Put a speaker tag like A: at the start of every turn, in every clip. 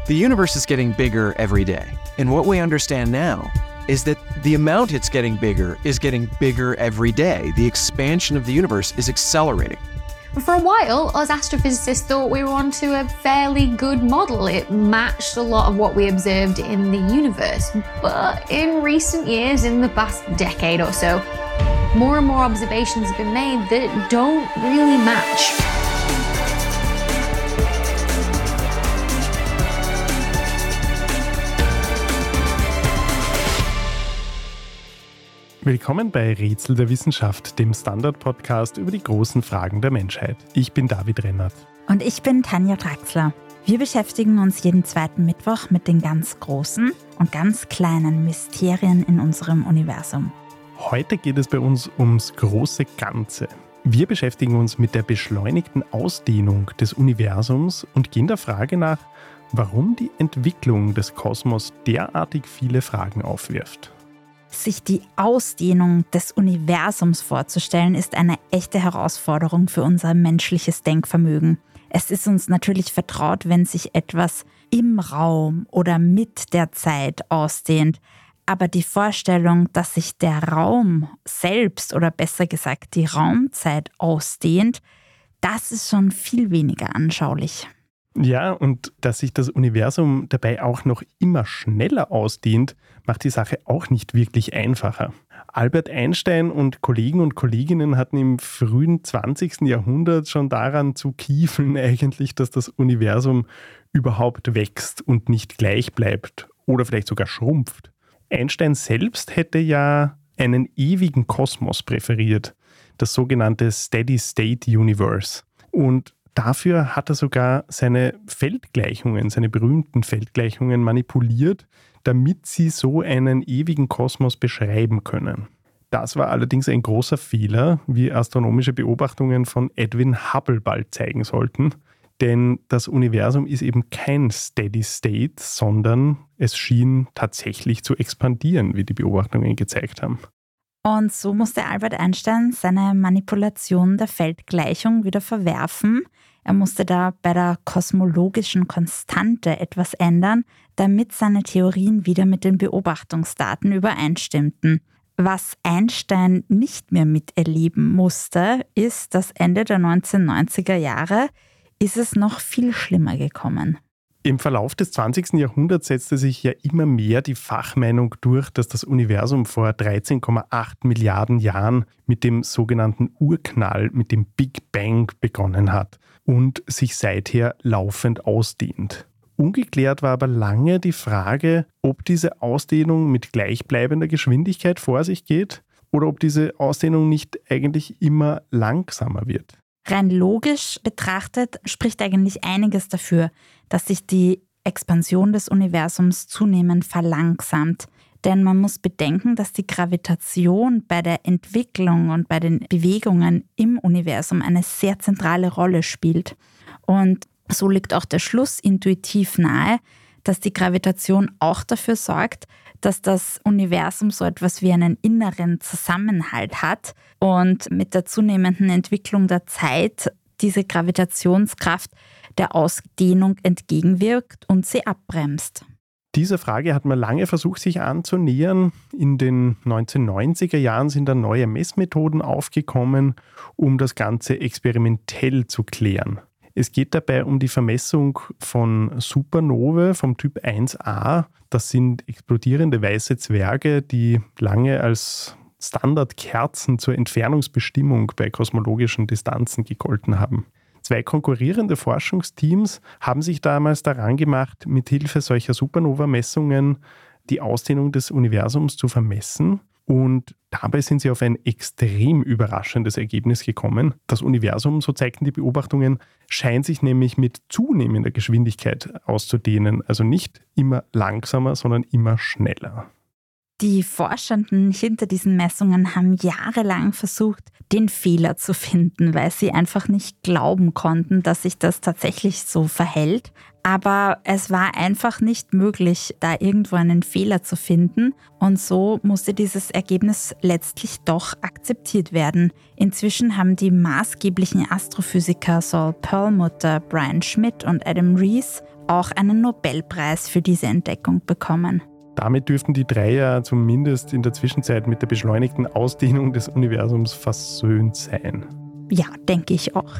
A: The universe is getting bigger every day. And what we understand now is that the amount it's getting bigger is getting bigger every day. The expansion of the universe is accelerating.
B: For a while, us astrophysicists thought we were onto a fairly good model. It matched a lot of what we observed in the universe. But in recent years, in the past decade or so, more and more observations have been made that don't really match.
C: Willkommen bei Rätsel der Wissenschaft, dem Standard-Podcast über die großen Fragen der Menschheit. Ich bin David Rennert.
D: Und ich bin Tanja Draxler. Wir beschäftigen uns jeden zweiten Mittwoch mit den ganz großen und ganz kleinen Mysterien in unserem Universum.
C: Heute geht es bei uns ums große Ganze. Wir beschäftigen uns mit der beschleunigten Ausdehnung des Universums und gehen der Frage nach, warum die Entwicklung des Kosmos derartig viele Fragen aufwirft.
D: Sich die Ausdehnung des Universums vorzustellen, ist eine echte Herausforderung für unser menschliches Denkvermögen. Es ist uns natürlich vertraut, wenn sich etwas im Raum oder mit der Zeit ausdehnt. Aber die Vorstellung, dass sich der Raum selbst oder besser gesagt die Raumzeit ausdehnt, das ist schon viel weniger anschaulich.
C: Ja, und dass sich das Universum dabei auch noch immer schneller ausdehnt, macht die Sache auch nicht wirklich einfacher. Albert Einstein und Kollegen und Kolleginnen hatten im frühen 20. Jahrhundert schon daran zu kiefeln eigentlich, dass das Universum überhaupt wächst und nicht gleich bleibt oder vielleicht sogar schrumpft. Einstein selbst hätte ja einen ewigen Kosmos präferiert, das sogenannte Steady-State-Universe. Und dafür hat er sogar seine Feldgleichungen, seine berühmten Feldgleichungen manipuliert, damit sie so einen ewigen Kosmos beschreiben können. Das war allerdings ein großer Fehler, wie astronomische Beobachtungen von Edwin Hubble bald zeigen sollten. Denn das Universum ist eben kein Steady State, sondern es schien tatsächlich zu expandieren, wie die Beobachtungen gezeigt haben.
D: Und so musste Albert Einstein seine Manipulation der Feldgleichung wieder verwerfen. Er musste da bei der kosmologischen Konstante etwas ändern, damit seine Theorien wieder mit den Beobachtungsdaten übereinstimmten. Was Einstein nicht mehr miterleben musste, ist, dass Ende der 1990er Jahre ist es noch viel schlimmer gekommen.
C: Im Verlauf des 20. Jahrhunderts setzte sich ja immer mehr die Fachmeinung durch, dass das Universum vor 13,8 Milliarden Jahren mit dem sogenannten Urknall, mit dem Big Bang begonnen hat und sich seither laufend ausdehnt. Ungeklärt war aber lange die Frage, ob diese Ausdehnung mit gleichbleibender Geschwindigkeit vor sich geht oder ob diese Ausdehnung nicht eigentlich immer langsamer wird.
D: Rein logisch betrachtet spricht eigentlich einiges dafür, dass sich die Expansion des Universums zunehmend verlangsamt. Denn man muss bedenken, dass die Gravitation bei der Entwicklung und bei den Bewegungen im Universum eine sehr zentrale Rolle spielt. Und so liegt auch der Schluss intuitiv nahe, dass die Gravitation auch dafür sorgt, dass das Universum so etwas wie einen inneren Zusammenhalt hat und mit der zunehmenden Entwicklung der Zeit diese Gravitationskraft der Ausdehnung entgegenwirkt und sie abbremst.
C: Dieser Frage hat man lange versucht, sich anzunähern. In den 1990er Jahren sind dann neue Messmethoden aufgekommen, um das Ganze experimentell zu klären. Es geht dabei um die Vermessung von Supernovae vom Typ 1a. Das sind explodierende weiße Zwerge, die lange als Standardkerzen zur Entfernungsbestimmung bei kosmologischen Distanzen gegolten haben. 2 konkurrierende Forschungsteams haben sich damals daran gemacht, mithilfe solcher Supernova-Messungen die Ausdehnung des Universums zu vermessen. Und dabei sind sie auf ein extrem überraschendes Ergebnis gekommen. Das Universum, so zeigten die Beobachtungen, scheint sich nämlich mit zunehmender Geschwindigkeit auszudehnen. Also nicht immer langsamer, sondern immer schneller.
D: Die Forschenden hinter diesen Messungen haben jahrelang versucht, den Fehler zu finden, weil sie einfach nicht glauben konnten, dass sich das tatsächlich so verhält. Aber es war einfach nicht möglich, da irgendwo einen Fehler zu finden. Und so musste dieses Ergebnis letztlich doch akzeptiert werden. Inzwischen haben die maßgeblichen Astrophysiker Saul Perlmutter, Brian Schmidt und Adam Rees auch einen Nobelpreis für diese Entdeckung bekommen.
C: Damit dürften die drei ja zumindest in der Zwischenzeit mit der beschleunigten Ausdehnung des Universums versöhnt sein.
D: Ja, denke ich auch.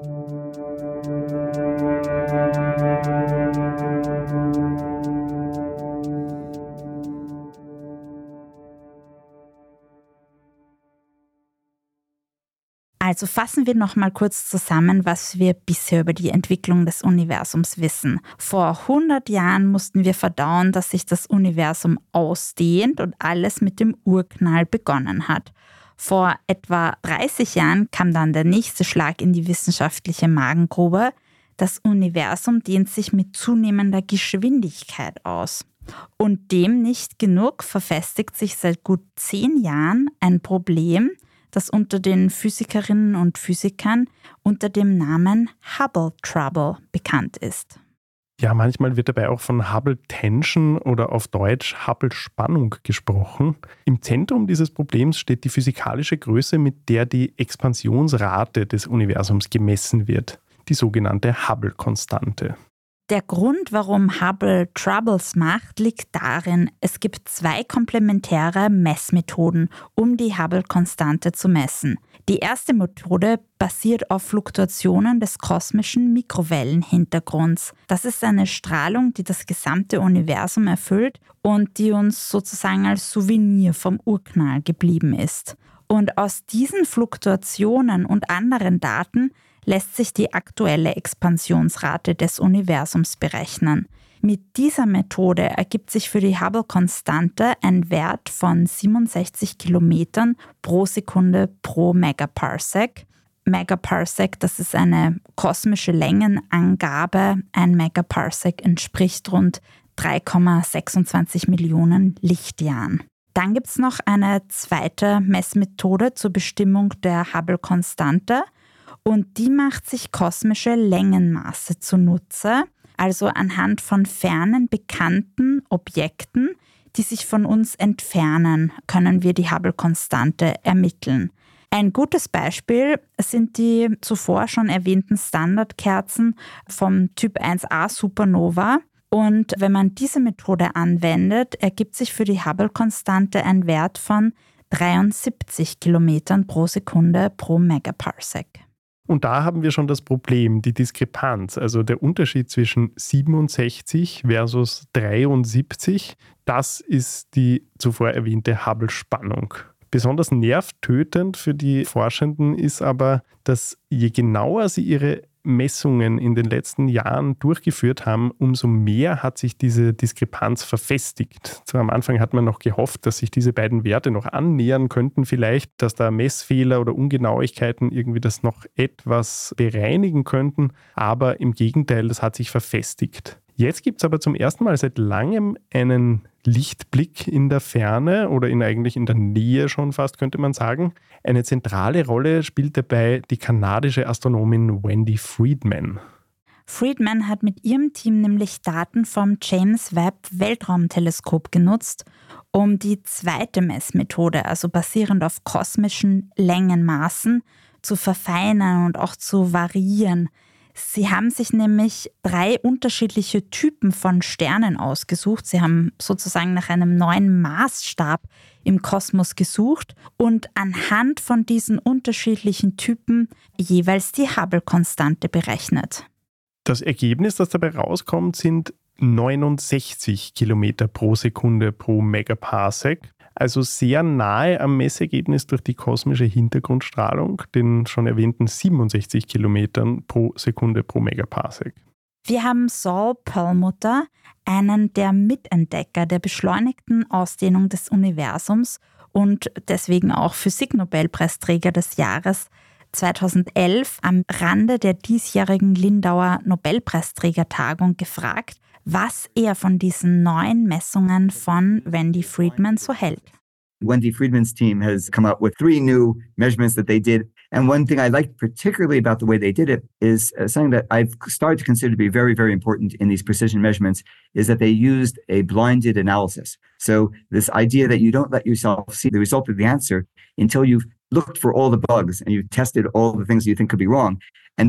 D: Also fassen wir noch mal kurz zusammen, was wir bisher über die Entwicklung des Universums wissen. Vor 100 Jahren mussten wir verdauen, dass sich das Universum ausdehnt und alles mit dem Urknall begonnen hat. Vor etwa 30 Jahren kam dann der nächste Schlag in die wissenschaftliche Magengrube. Das Universum dehnt sich mit zunehmender Geschwindigkeit aus. Und dem nicht genug verfestigt sich seit gut 10 Jahren ein Problem, das unter den Physikerinnen und Physikern unter dem Namen Hubble Trouble bekannt ist.
C: Ja, manchmal wird dabei auch von Hubble Tension oder auf Deutsch Hubble Spannung gesprochen. Im Zentrum dieses Problems steht die physikalische Größe, mit der die Expansionsrate des Universums gemessen wird, die sogenannte Hubble-Konstante.
D: Der Grund, warum Hubble Troubles macht, liegt darin, es gibt 2 komplementäre Messmethoden, um die Hubble-Konstante zu messen. Die erste Methode basiert auf Fluktuationen des kosmischen Mikrowellenhintergrunds. Das ist eine Strahlung, die das gesamte Universum erfüllt und die uns sozusagen als Souvenir vom Urknall geblieben ist. Und aus diesen Fluktuationen und anderen Daten lässt sich die aktuelle Expansionsrate des Universums berechnen. Mit dieser Methode ergibt sich für die Hubble-Konstante ein Wert von 67 Kilometern pro Sekunde pro Megaparsec. Megaparsec, das ist eine kosmische Längenangabe. Ein Megaparsec entspricht rund 3,26 Millionen Lichtjahren. Dann gibt es noch eine zweite Messmethode zur Bestimmung der Hubble-Konstante. Und die macht sich kosmische Längenmaße zunutze, also anhand von fernen bekannten Objekten, die sich von uns entfernen, können wir die Hubble-Konstante ermitteln. Ein gutes Beispiel sind die zuvor schon erwähnten Standardkerzen vom Typ 1a Supernova. Und wenn man diese Methode anwendet, ergibt sich für die Hubble-Konstante ein Wert von 73 Kilometern pro Sekunde pro Megaparsec.
C: Und da haben wir schon das Problem, die Diskrepanz, also der Unterschied zwischen 67 versus 73, das ist die zuvor erwähnte Hubble-Spannung. Besonders nervtötend für die Forschenden ist aber, dass je genauer sie ihre Messungen in den letzten Jahren durchgeführt haben, umso mehr hat sich diese Diskrepanz verfestigt. So am Anfang hat man noch gehofft, dass sich diese beiden Werte noch annähern könnten vielleicht, dass da Messfehler oder Ungenauigkeiten irgendwie das noch etwas bereinigen könnten, aber im Gegenteil, das hat sich verfestigt. Jetzt gibt es aber zum ersten Mal seit langem einen Lichtblick in der Ferne oder eigentlich in der Nähe schon fast, könnte man sagen. Eine zentrale Rolle spielt dabei die kanadische Astronomin Wendy Freedman.
D: Freedman hat mit ihrem Team nämlich Daten vom James Webb Weltraumteleskop genutzt, um die zweite Messmethode, also basierend auf kosmischen Längenmaßen, zu verfeinern und auch zu variieren. Sie haben sich nämlich 3 unterschiedliche Typen von Sternen ausgesucht. Sie haben sozusagen nach einem neuen Maßstab im Kosmos gesucht und anhand von diesen unterschiedlichen Typen jeweils die Hubble-Konstante berechnet.
C: Das Ergebnis, das dabei rauskommt, sind 69 Kilometer pro Sekunde pro Megaparsec. Also sehr nahe am Messergebnis durch die kosmische Hintergrundstrahlung, den schon erwähnten 67 Kilometern pro Sekunde pro Megaparsec.
D: Wir haben Saul Perlmutter, einen der Mitentdecker der beschleunigten Ausdehnung des Universums und deswegen auch Physiknobelpreisträger des Jahres 2011 am Rande der diesjährigen Lindauer Nobelpreisträgertagung gefragt, was er von diesen neuen Messungen von Wendy Freedman so hält.
E: Wendy Freedman's team has come up with 3 new measurements that they did. And one thing I liked particularly about the way they did it is something that I've started to consider to be very, very important in these precision measurements is that they used a blinded analysis. So this idea that you don't let yourself see the result of the answer until you've looked for all the bugs and you've tested all the things you think could be wrong. And then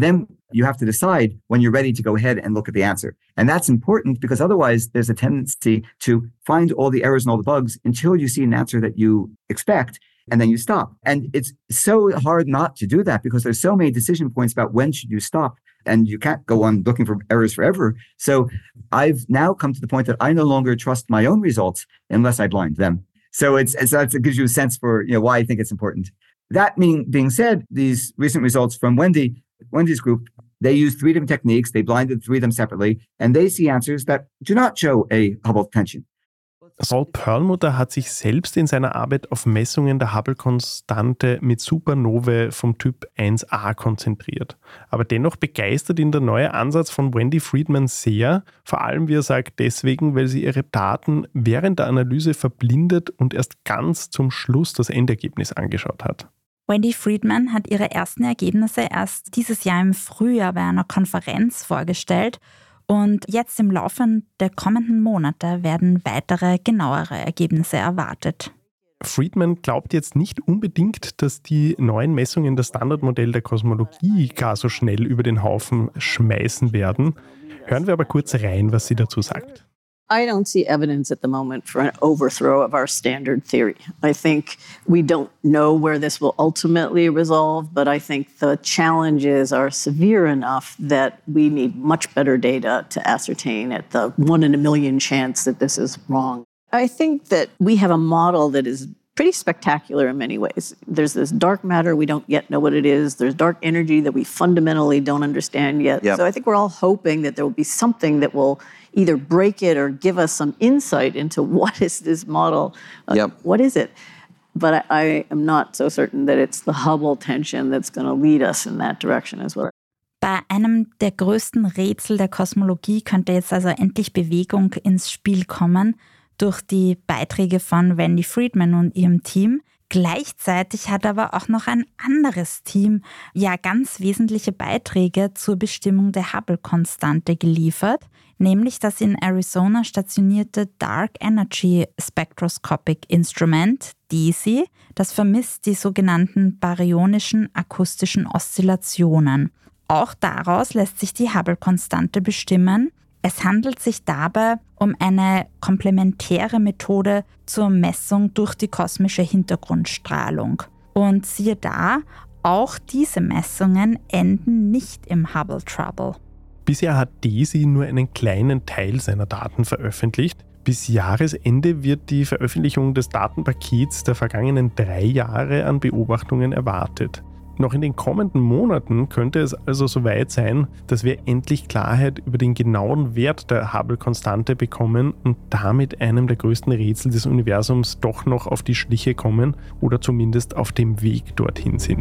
E: You have to decide when you're ready to go ahead and look at the answer. And that's important because otherwise there's a tendency to find all the errors and all the bugs until you see an answer that you expect, and then you stop. And it's so hard not to do that because there's so many decision points about when should you stop, and you can't go on looking for errors forever. So I've now come to the point that I no longer trust my own results unless I blind them. So it gives you a sense for why I think it's important. That being said, these recent results from Wendy's group, they used 3 different techniques. They blinded 3 of them separately, and they see answers that do not show a Hubble tension.
C: Saul Perlmutter hat sich selbst in seiner Arbeit auf Messungen der Hubble-Konstante mit Supernovae vom Typ 1a konzentriert. Aber dennoch begeistert ihn der neue Ansatz von Wendy Friedman sehr, vor allem, wie er sagt, deswegen, weil sie ihre Daten während der Analyse verblindet und erst ganz zum Schluss das Endergebnis angeschaut hat.
D: Wendy Friedman hat ihre ersten Ergebnisse erst dieses Jahr im Frühjahr bei einer Konferenz vorgestellt. Und jetzt im Laufe der kommenden Monate werden weitere, genauere Ergebnisse erwartet.
C: Friedman glaubt jetzt nicht unbedingt, dass die neuen Messungen das Standardmodell der Kosmologie gar so schnell über den Haufen schmeißen werden. Hören wir aber kurz rein, was sie dazu sagt.
F: I don't see evidence at the moment for an overthrow of our standard theory. I think we don't know where this will ultimately resolve, but I think the challenges are severe enough that we need much better data to ascertain at the 1 in a million chance that this is wrong. I think that we have a model that is pretty spectacular in many ways. There's this dark matter, we don't yet know what it is. There's dark energy that we fundamentally don't understand yet. Yep. So I think we're all hoping that there will be something that will either break it or give us some insight into what is this model, what is it? But I am not so certain that it's the Hubble tension that's going to lead us in that direction as well.
D: Bei einem der größten Rätsel der Kosmologie könnte jetzt also endlich Bewegung ins Spiel kommen durch die Beiträge von Wendy Friedman und ihrem Team. Gleichzeitig hat aber auch noch ein anderes Team ganz wesentliche Beiträge zur Bestimmung der Hubble-Konstante geliefert, nämlich das in Arizona stationierte Dark Energy Spectroscopic Instrument, DESI, das vermisst die sogenannten baryonischen akustischen Oszillationen. Auch daraus lässt sich die Hubble-Konstante bestimmen. Es handelt sich dabei um eine komplementäre Methode zur Messung durch die kosmische Hintergrundstrahlung. Und siehe da, auch diese Messungen enden nicht im Hubble Trouble.
C: Bisher hat DESI nur einen kleinen Teil seiner Daten veröffentlicht. Bis Jahresende wird die Veröffentlichung des Datenpakets der vergangenen 3 Jahre an Beobachtungen erwartet. Noch in den kommenden Monaten könnte es also soweit sein, dass wir endlich Klarheit über den genauen Wert der Hubble-Konstante bekommen und damit einem der größten Rätsel des Universums doch noch auf die Schliche kommen oder zumindest auf dem Weg dorthin sind.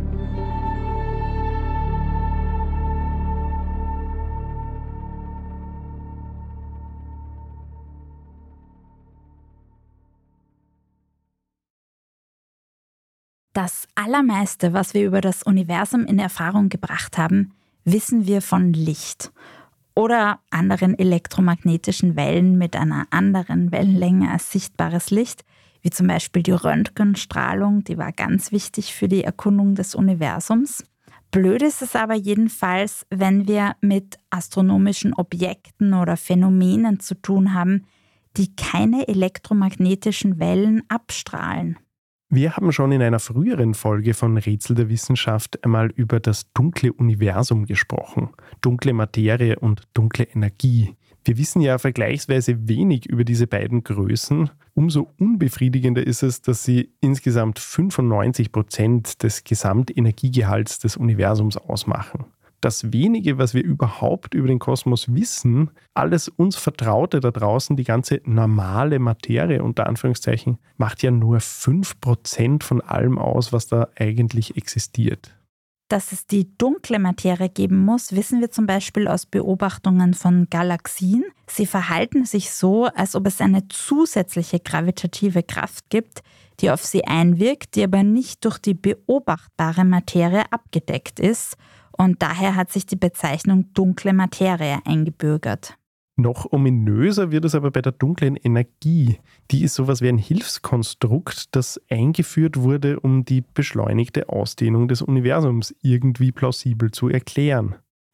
D: Das Allermeiste, was wir über das Universum in Erfahrung gebracht haben, wissen wir von Licht oder anderen elektromagnetischen Wellen mit einer anderen Wellenlänge als sichtbares Licht, wie zum Beispiel die Röntgenstrahlung, die war ganz wichtig für die Erkundung des Universums. Blöd ist es aber jedenfalls, wenn wir mit astronomischen Objekten oder Phänomenen zu tun haben, die keine elektromagnetischen Wellen abstrahlen.
C: Wir haben schon in einer früheren Folge von Rätsel der Wissenschaft einmal über das dunkle Universum gesprochen. Dunkle Materie und dunkle Energie. Wir wissen ja vergleichsweise wenig über diese beiden Größen. Umso unbefriedigender ist es, dass sie insgesamt 95% des Gesamtenergiegehalts des Universums ausmachen. Das wenige, was wir überhaupt über den Kosmos wissen, alles uns Vertraute da draußen, die ganze normale Materie unter Anführungszeichen, macht ja nur 5% von allem aus, was da eigentlich existiert.
D: Dass es die dunkle Materie geben muss, wissen wir zum Beispiel aus Beobachtungen von Galaxien. Sie verhalten sich so, als ob es eine zusätzliche gravitative Kraft gibt, die auf sie einwirkt, die aber nicht durch die beobachtbare Materie abgedeckt ist. Und daher hat sich die Bezeichnung dunkle Materie eingebürgert.
C: Noch ominöser wird es aber bei der dunklen Energie. Die ist sowas wie ein Hilfskonstrukt, das eingeführt wurde, um die beschleunigte Ausdehnung des Universums irgendwie plausibel zu erklären.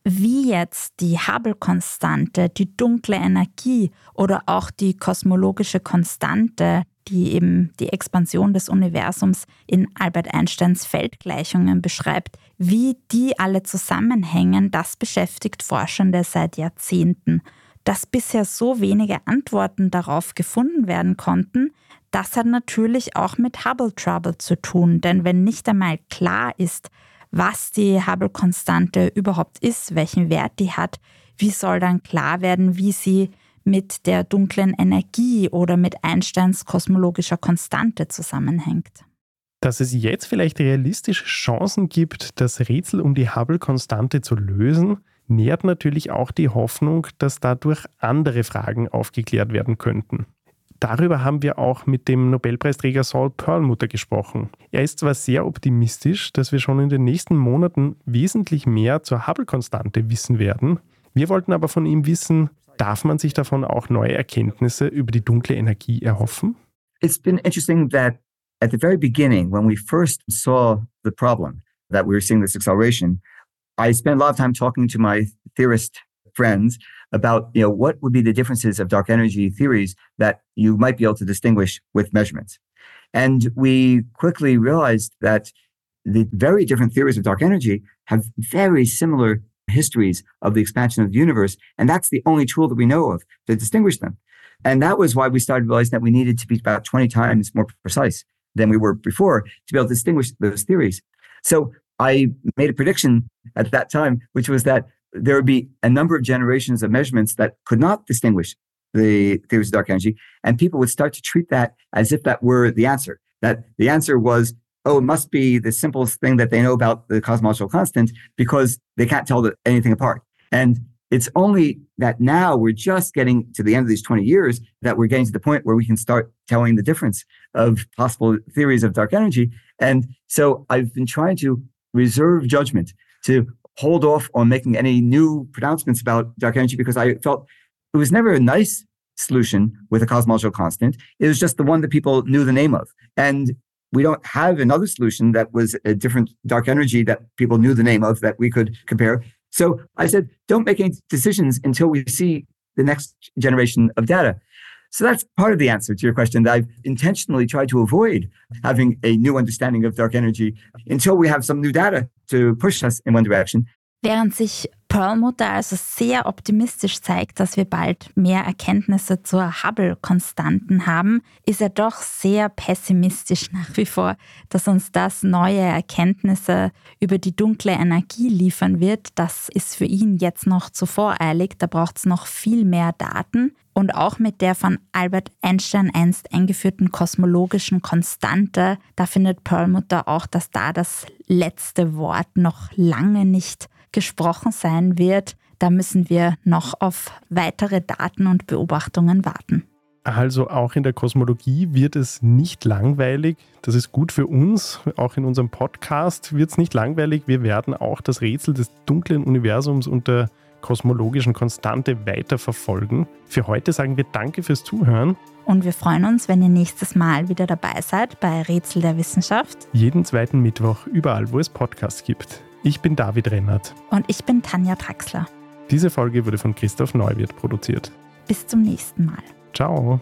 D: Wie jetzt die Hubble-Konstante, die dunkle Energie oder auch die kosmologische Konstante, die eben die Expansion des Universums in Albert Einsteins Feldgleichungen beschreibt, wie die alle zusammenhängen, das beschäftigt Forschende seit Jahrzehnten. Dass bisher so wenige Antworten darauf gefunden werden konnten, das hat natürlich auch mit Hubble Trouble zu tun, denn wenn nicht einmal klar ist, was die Hubble-Konstante überhaupt ist, welchen Wert die hat, wie soll dann klar werden, wie sie mit der dunklen Energie oder mit Einsteins kosmologischer Konstante zusammenhängt?
C: Dass es jetzt vielleicht realistische Chancen gibt, das Rätsel um die Hubble-Konstante zu lösen, nährt natürlich auch die Hoffnung, dass dadurch andere Fragen aufgeklärt werden könnten. Darüber haben wir auch mit dem Nobelpreisträger Saul Perlmutter gesprochen. Er ist zwar sehr optimistisch, dass wir schon in den nächsten Monaten wesentlich mehr zur Hubble-Konstante wissen werden. Wir wollten aber von ihm wissen, darf man sich davon auch neue Erkenntnisse über die dunkle Energie erhoffen?
E: It's been interesting that at the very beginning, when we first saw the problem, that we were seeing this acceleration, I spent a lot of time talking to my theorist friends about, what would be the differences of dark energy theories that you might be able to distinguish with measurements. And we quickly realized that the very different theories of dark energy have very similar histories of the expansion of the universe, and that's the only tool that we know of to distinguish them. And that was why we started realizing that we needed to be about 20 times more precise than we were before to be able to distinguish those theories. So I made a prediction at that time, which was that there would be a number of generations of measurements that could not distinguish the theories of dark energy, and people would start to treat that as if that were the answer. That the answer was, it must be the simplest thing that they know about the cosmological constant because they can't tell anything apart. And it's only that now we're just getting to the end of these 20 years that we're getting to the point where we can start telling the difference of possible theories of dark energy. And so I've been trying to reserve judgment to hold off on making any new pronouncements about dark energy because I felt it was never a nice solution with a cosmological constant. It was just the one that people knew the name of. And we don't have another solution that was a different dark energy that people knew the name of that we could compare. So I said, don't make any decisions until we see the next generation of data. So that's part of the answer to your question, that I've intentionally tried to avoid having a new understanding of dark energy until we have some new data to push us in one direction.
D: Während sich Perlmutter also sehr optimistisch zeigt, dass wir bald mehr Erkenntnisse zur Hubble-Konstanten haben, ist er doch sehr pessimistisch nach wie vor, dass uns das neue Erkenntnisse über die dunkle Energie liefern wird. Das ist für ihn jetzt noch zu voreilig, da braucht es noch viel mehr Daten. Und auch mit der von Albert Einstein einst eingeführten kosmologischen Konstante, da findet Perlmutter auch, dass da das letzte Wort noch lange nicht gesprochen sein wird. Da müssen wir noch auf weitere Daten und Beobachtungen warten.
C: Also auch in der Kosmologie wird es nicht langweilig. Das ist gut für uns. Auch in unserem Podcast wird es nicht langweilig. Wir werden auch das Rätsel des dunklen Universums und der kosmologischen Konstante weiter verfolgen. Für heute sagen wir Danke fürs Zuhören.
D: Und wir freuen uns, wenn ihr nächstes Mal wieder dabei seid bei Rätsel der Wissenschaft.
C: Jeden zweiten Mittwoch, überall, wo es Podcasts gibt. Ich bin David Rennert.
D: Und ich bin Tanja Traxler.
C: Diese Folge wurde von Christoph Neuwirth produziert.
D: Bis zum nächsten Mal.
C: Ciao.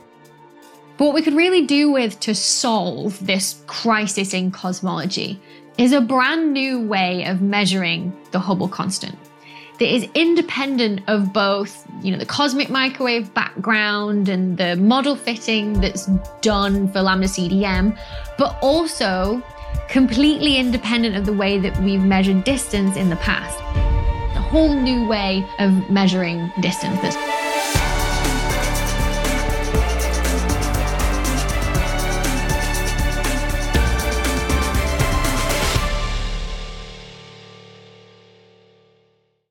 B: What we could really do with to solve this crisis in cosmology is a brand new way of measuring the Hubble constant that is independent of both, the cosmic microwave background and the model fitting that's done for Lambda CDM, but also completely independent of the way that we've measured distance in the past. A whole new way of measuring distance.